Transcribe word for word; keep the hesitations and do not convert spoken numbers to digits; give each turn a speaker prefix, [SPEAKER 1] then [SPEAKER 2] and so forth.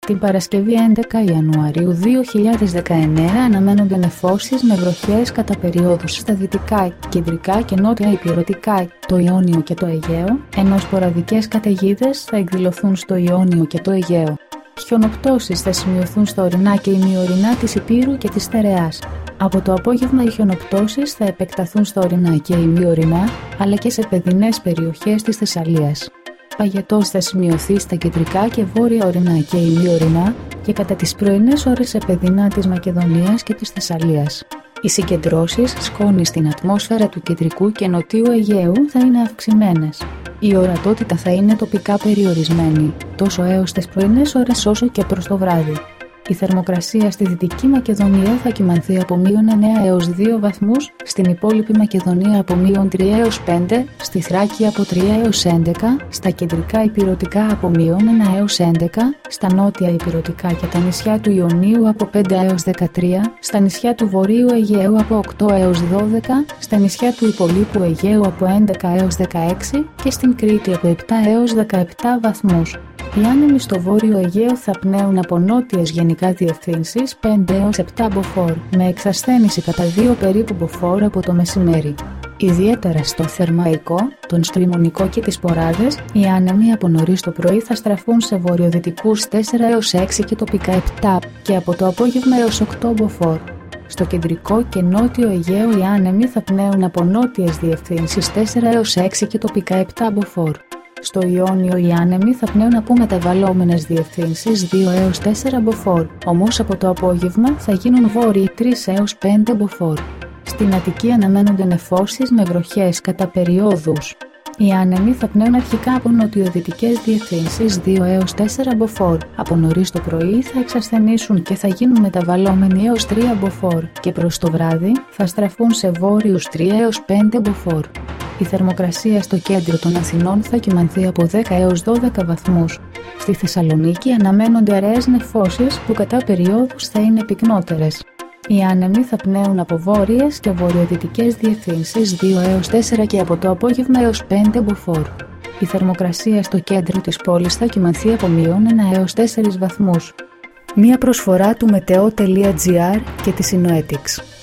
[SPEAKER 1] Την Παρασκευή έντεκα Ιανουαρίου δύο χιλιάδες δεκαεννέα αναμένονται νεφώσεις με βροχές κατά περιόδους στα δυτικά, κεντρικά και νότια ηπειρωτικά, το Ιόνιο και το Αιγαίο, ενώ σποραδικές καταιγίδες θα εκδηλωθούν στο Ιόνιο και το Αιγαίο. Χιονοπτώσεις θα σημειωθούν στα ορεινά και ημιορεινά της Υπήρου και της Στερεάς. Από το απόγευμα οι χιονοπτώσεις θα επεκταθούν στα ορεινά και ημιορεινά, αλλά και σε παιδινές περιοχές της Θεσσαλίας. Παγετός θα σημειωθεί στα κεντρικά και βόρεια ορεινά και ημιορεινά και κατά τις πρωινές ώρες σε παιδινά της Μακεδονίας και της Θεσσαλίας. Οι συγκεντρώσεις σκόνη στην ατμόσφαιρα του κεντρικού και νοτίου Αιγαίου θα είναι αυξημένες. Η ορατότητα θα είναι τοπικά περιορισμένη, τόσο έως τις πρωινές ώρες όσο και προς το βράδυ. Η θερμοκρασία στη Δυτική Μακεδονία θα κυμανθεί από μείον εννέα έως δύο βαθμούς, στην υπόλοιπη Μακεδονία από μείον τρία έως πέντε, στη Θράκη από τρία έως έντεκα, στα κεντρικά ηπειρωτικά από μείον ένα έως έντεκα, στα νότια ηπειρωτικά και τα νησιά του Ιωνίου από πέντε έως δεκατρία, στα νησιά του Βορείου Αιγαίου από οκτώ έως δώδεκα, στα νησιά του υπολείπου Αιγαίου από έντεκα έως δεκαέξι και στην Κρήτη από επτά έως δεκαεπτά βαθμούς. Οι άνεμοι στο Βόρειο Αιγαίο θα πνέουν από νότιες γενικά διευθύνσεις πέντε έως επτά μποφόρ, με εξασθένηση κατά δύο περίπου μποφόρ από το μεσημέρι. Ιδιαίτερα στο Θερμαϊκό, τον Στριμονικό και τις Ποράδες, οι άνεμοι από νωρίς το πρωί θα στραφούν σε βορειοδυτικούς τέσσερα έως έξι και τοπικά επτά και από το απόγευμα έως οκτώ μποφόρ. Στο κεντρικό και νότιο Αιγαίο οι άνεμοι θα πνέουν από νότιες διευθύνσεις τέσσερα έως έξι και τοπικά επτά μποφόρ. Στο Ιόνιο οι άνεμοι θα πνέουν από μεταβαλλόμενες διευθύνσεις δύο έως τέσσερα μποφόρ, όμως από το απόγευμα θα γίνουν βόρειοι τρία έως πέντε μποφόρ. Στην Αττική αναμένονται νεφώσεις με βροχές κατά περιόδους. Οι άνεμοι θα πνέουν αρχικά από νοτιοδυτικές διευθύνσεις δύο έως τέσσερα μποφόρ. Από νωρίς το πρωί θα εξασθενήσουν και θα γίνουν μεταβαλλόμενοι έως τρία μποφόρ και προς το βράδυ θα στραφούν σε βόρειους τρία έως πέντε μποφόρ. Η θερμοκρασία στο κέντρο των Αθηνών θα κυμανθεί από δέκα έως δώδεκα βαθμούς. Στη Θεσσαλονίκη αναμένονται αραιές νεφώσεις που κατά περιόδους θα είναι πυκνότερες. Οι άνεμοι θα πνέουν από βόρειες και βορειοδυτικές διευθύνσεις δύο έως τέσσερα και από το απόγευμα έως πέντε μποφόρ. Η θερμοκρασία στο κέντρο της πόλης θα κυμανθεί από μείον ένα έως τέσσερα βαθμούς. Μία προσφορά του μετεό τελεία τζι άρ και της Synoetics.